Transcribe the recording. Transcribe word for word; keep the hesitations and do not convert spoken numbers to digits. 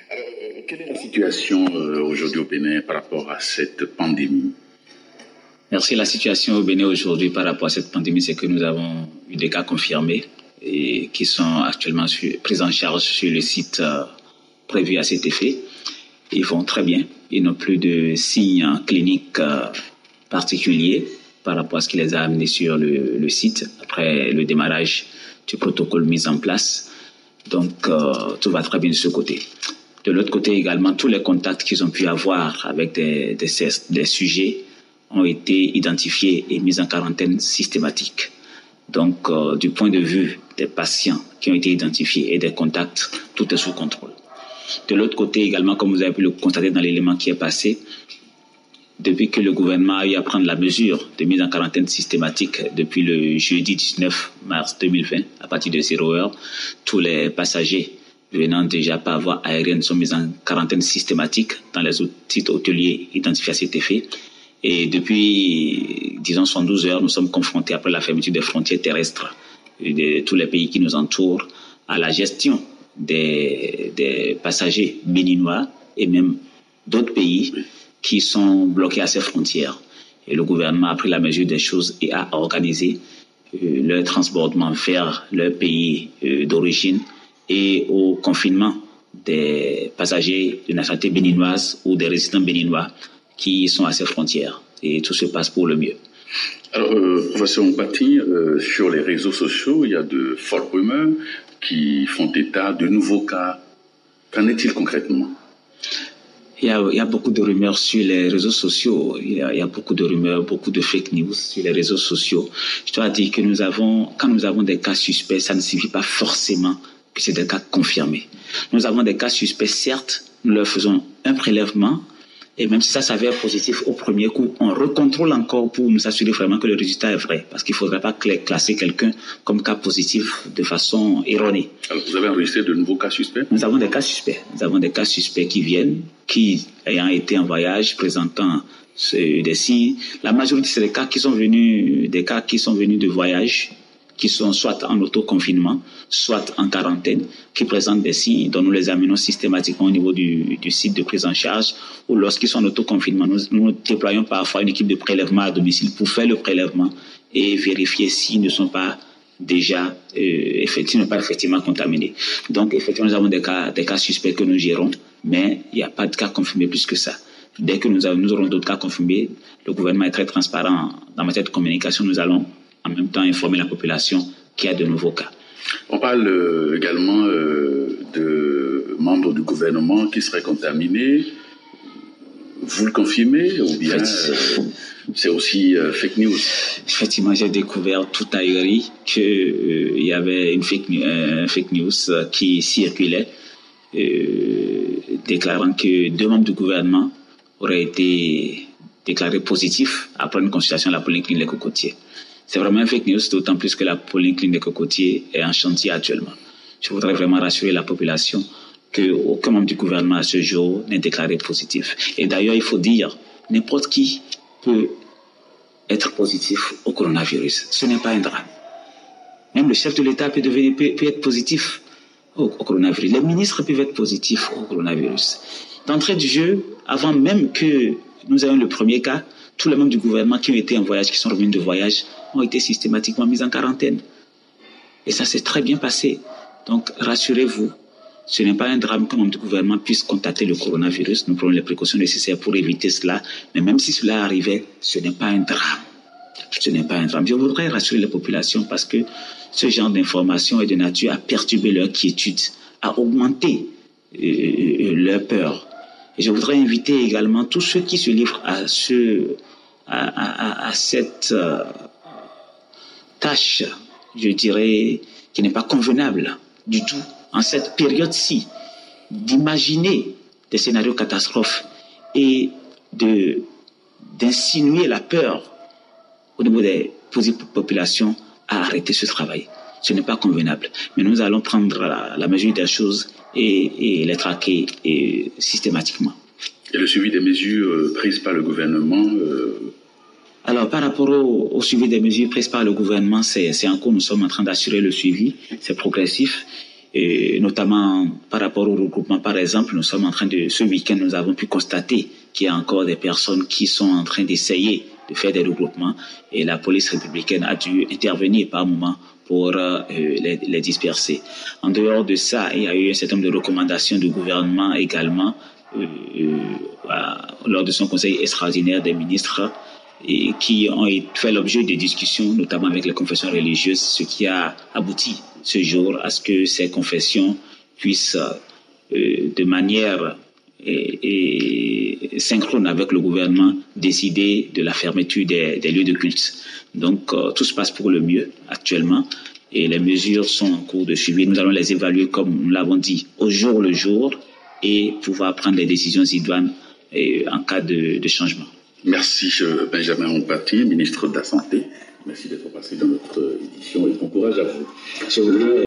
Alors, euh, quelle est la situation euh, aujourd'hui au Bénin par rapport à cette pandémie? Merci. La situation au Bénin aujourd'hui par rapport à cette pandémie, c'est que nous avons eu des cas confirmés et qui sont actuellement sur, pris en charge sur le site euh, prévu à cet effet. Ils vont très bien. Ils n'ont plus de signes cliniques euh, particuliers par rapport à ce qui les a amenés sur le, le site après le démarrage du protocole mis en place. Donc, euh, tout va très bien de ce côté. De l'autre côté également, tous les contacts qu'ils ont pu avoir avec des, des, des sujets ont été identifiés et mis en quarantaine systématique. Donc, euh, du point de vue des patients qui ont été identifiés et des contacts, tout est sous contrôle. De l'autre côté également, comme vous avez pu le constater dans l'élément qui est passé, depuis que le gouvernement a eu à prendre la mesure de mise en quarantaine systématique depuis le jeudi dix-neuf mars deux mille vingt, à partir de zéro heure, tous les passagers venant déjà par voie aérienne sont mis en quarantaine systématique dans les sites hôteliers identifiés à cet effet. Et depuis, disons, soixante-douze heures, nous sommes confrontés, après la fermeture des frontières terrestres de tous les pays qui nous entourent, à la gestion des, des passagers béninois et même d'autres pays qui sont bloqués à ces frontières. Et le gouvernement a pris la mesure des choses et a organisé euh, leur transbordement vers leur pays euh, d'origine et au confinement des passagers de nationalité béninoise ou des résidents béninois qui sont à ces frontières. Et tout se passe pour le mieux. Alors, euh, professeur Mpati, euh, sur les réseaux sociaux, il y a de fortes rumeurs qui font état de nouveaux cas. Qu'en est-il concrètement? Il y, a, il y a beaucoup de rumeurs sur les réseaux sociaux. Il y, a, il y a beaucoup de rumeurs, beaucoup de fake news sur les réseaux sociaux. Je dois dire que nous avons, quand nous avons des cas suspects, ça ne signifie pas forcément que c'est des cas confirmés. Nous avons des cas suspects, certes, nous leur faisons un prélèvement, et même si ça s'avère positif au premier coup, on recontrôle encore pour nous assurer vraiment que le résultat est vrai. Parce qu'il ne faudrait pas classer quelqu'un comme cas positif de façon erronée. Alors, vous avez enregistré de nouveaux cas suspects? Nous avons des cas suspects. Nous avons des cas suspects qui viennent, qui, ayant été en voyage, présentant des signes. La majorité, c'est des cas qui sont venus, des cas qui sont venus de voyage, qui sont soit en autoconfinement, soit en quarantaine, qui présentent des signes dont nous les amenons systématiquement au niveau du, du site de prise en charge, ou lorsqu'ils sont en autoconfinement, nous, nous déployons parfois une équipe de prélèvement à domicile pour faire le prélèvement et vérifier s'ils ne sont pas déjà euh, effectivement, pas effectivement contaminés. Donc, effectivement, nous avons des cas, des cas suspects que nous gérons, mais il n'y a pas de cas confirmés plus que ça. Dès que nous, avons, nous aurons d'autres cas confirmés, le gouvernement est très transparent dans matière de communication, nous allons en même temps informer la population qu'il y a de nouveaux cas. On parle euh, également euh, de membres du gouvernement qui seraient contaminés. Vous le confirmez ou bien euh, c'est aussi euh, fake news? Effectivement, j'ai découvert tout ailleurs qu'il euh, y avait une fake, euh, fake news qui circulait euh, déclarant que deux membres du gouvernement auraient été déclarés positifs après une consultation à la polyclinique Les Cocotiers. C'est vraiment un fake news, d'autant plus que la polyclinique des Cocotiers est en chantier actuellement. Je voudrais vraiment rassurer la population qu'aucun membre du gouvernement à ce jour n'est déclaré positif. Et d'ailleurs, il faut dire, n'importe qui peut être positif au coronavirus. Ce n'est pas un drame. Même le chef de l'État peut, devenir, peut, peut être positif au, au coronavirus. Les ministres peuvent être positifs au coronavirus. D'entrée du jeu, avant même que nous ayons le premier cas, tous les membres du gouvernement qui ont été en voyage, qui sont revenus de voyage, ont été systématiquement mis en quarantaine. Et ça s'est très bien passé. Donc, rassurez-vous, ce n'est pas un drame qu'un membre du gouvernement puisse contacter le coronavirus. Nous prenons les précautions nécessaires pour éviter cela. Mais même si cela arrivait, ce n'est pas un drame. Ce n'est pas un drame. Je voudrais rassurer les populations parce que ce genre d'information est de nature à perturber leur quiétude, à augmenter euh, leur peur. Et je voudrais inviter également tous ceux qui se livrent à, ce, à, à, à cette euh, tâche, je dirais, qui n'est pas convenable du tout, en cette période-ci, d'imaginer des scénarios catastrophes et de, d'insinuer la peur au niveau des populations à arrêter ce travail. Ce n'est pas convenable. Mais nous allons prendre la, la mesure des choses et, et les traquer et, systématiquement. Et le suivi des mesures euh, prises par le gouvernement euh... Alors, par rapport au, au suivi des mesures prises par le gouvernement, c'est, c'est en cours. Nous sommes en train d'assurer le suivi. C'est progressif. Et notamment par rapport au regroupement, par exemple, nous sommes en train de, ce week-end, nous avons pu constater qu'il y a encore des personnes qui sont en train d'essayer de faire des regroupements et la police républicaine a dû intervenir par moment pour euh, les, les disperser. En dehors de ça, il y a eu un certain nombre de recommandations du gouvernement également euh, euh, lors de son conseil extraordinaire des ministres et qui ont fait l'objet de discussions, notamment avec les confessions religieuses, ce qui a abouti ce jour à ce que ces confessions puissent, euh, de manière et, et synchrone avec le gouvernement, décider de la fermeture des, des lieux de culte. Donc, euh, tout se passe pour le mieux actuellement et les mesures sont en cours de suivi. Nous allons les évaluer, comme nous l'avons dit, au jour le jour et pouvoir prendre les décisions idoines en cas de, de changement. Merci Benjamin Mompati, ministre de la Santé. Merci d'être passé dans notre édition et bon courage à vous.